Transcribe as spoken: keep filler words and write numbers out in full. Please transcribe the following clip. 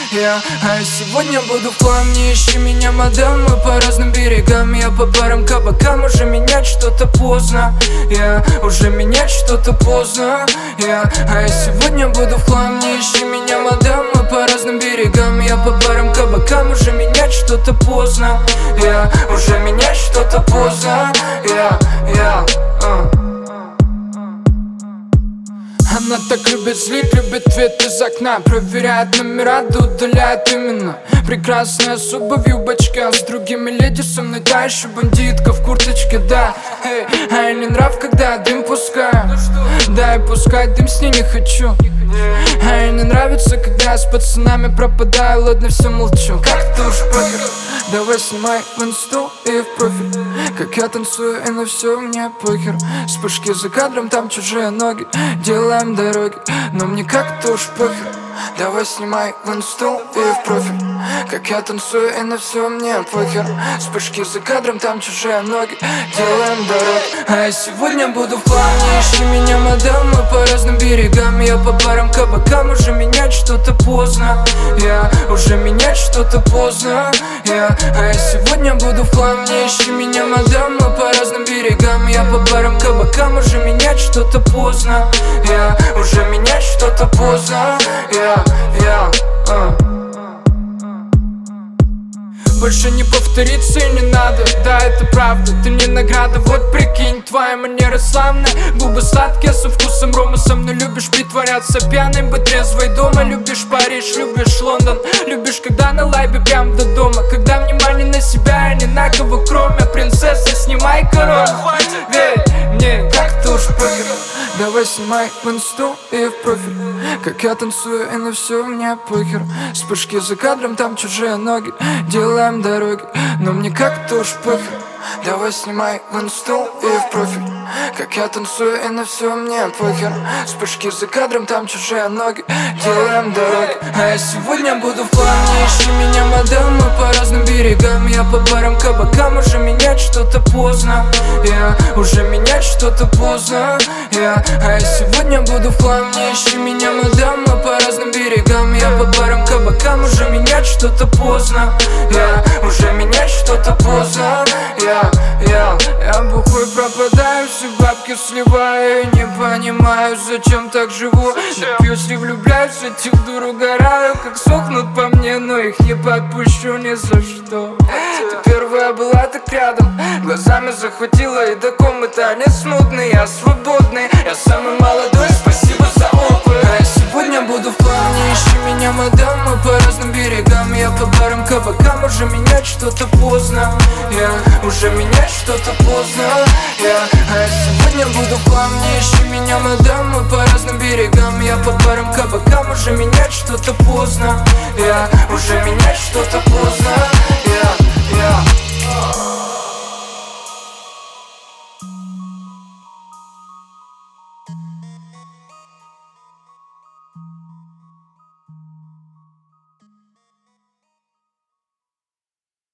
я, а сегодня буду в хлам. Не ищи меня, мадам, мы по разным берегам. Я по барам, кабакам, уже менять что-то поздно. Я, уже менять что-то поздно. Я, а я сегодня буду в хлам. Не ищи меня, мадам, мы по разным берегам. Я по барам, кабакам, уже менять что-то поздно. Я, уже менять что-то поздно. Я, я, uh. Она так любит злить, любит вид из окна. Проверяет номера, да удаляет именно. Прекрасная особа в юбочке, а с другими леди со мной та еще бандитка в курточке, да. Эй, а я не нрав, когда дым пускаю. Да, и пускай дым с ней не хочу. А ей не нравится, когда я с пацанами пропадаю. Ладно, все молчу, как-то уж похер. Давай снимай в инсту и в профиль, как я танцую, и на все мне похер. Вспышки за кадром, там чужие ноги, делаем дороги, но мне как-то уж похер. Давай снимай в инсту и в профиль, как я танцую, и на все мне похер. Вспышки за кадром, там чужие ноги, делаем дороги. А я сегодня буду в хлам. Не ищи меня, мадам, мы по разным берегам. Я по барам, кабакам, уже менять что-то поздно. Я, уже менять что-то поздно. Я, а я сегодня буду в хлам. Не ищи меня, мадам, мы по разным берегам. Я по барам, кабакам, уже менять что-то поздно. Я, уже менять что-то поздно. Я, я, uh. Больше не повторится и не надо, да, это правда, ты не награда. Вот прикинь, твоя манера славная, губы сладкие со вкусом рома. Со мной любишь притворяться пьяной, быть трезвой дома. Любишь Париж, любишь Лондон, любишь, когда на лайбе прям до дома. Когда внимание на себя и ни на кого кроме. Принцесса, снимай корону, верь мне, как-то уж похер. Давай снимай в инсту и в профиль, как я танцую, и на все мне похер. Вспышки за кадром, там чужие ноги, делаем дороги, но мне как-то уж похер. Давай снимай в инсту и в профиль, как я танцую, и на все мне похер. Вспышки за кадром, там чужие ноги, делаем дороги. А я сегодня буду в хлам. Не ищи меня, мадам, мы по разным берегам. Я по барам, кабакам, уже менять что-то поздно. Я, уже менять что-то поздно. Я, а я сегодня буду в хлам. Не ищи меня, мадам, мы по разным берегам. Я по барам, кабакам, уже менять что-то поздно. Я, уже менять что-то поздно. Я, я, я бухой пропадаю, все бабки сливаю. Не понимаю, зачем так живу. Напьюсь и влюбляюсь, этих дур угораю. Как сохнут по мне, но их не подпущу ни за что. Ты первая была так рядом, глазами захватила, и до комнаты не смутный. Я свободный, я самый молодой, спасибо за опыт. А я сегодня буду в хлам. Не ищи меня, мадам, мы по разным берегам. Я по барам, кабакам, уже менять что-то поздно. Я, уже менять что-то поздно. Я, а я сегодня буду в хлам. Не ищи меня, мадам, мы по разным берегам. Я по барам, кабакам, уже менять что-то поздно. Я, уже менять что-то поздно.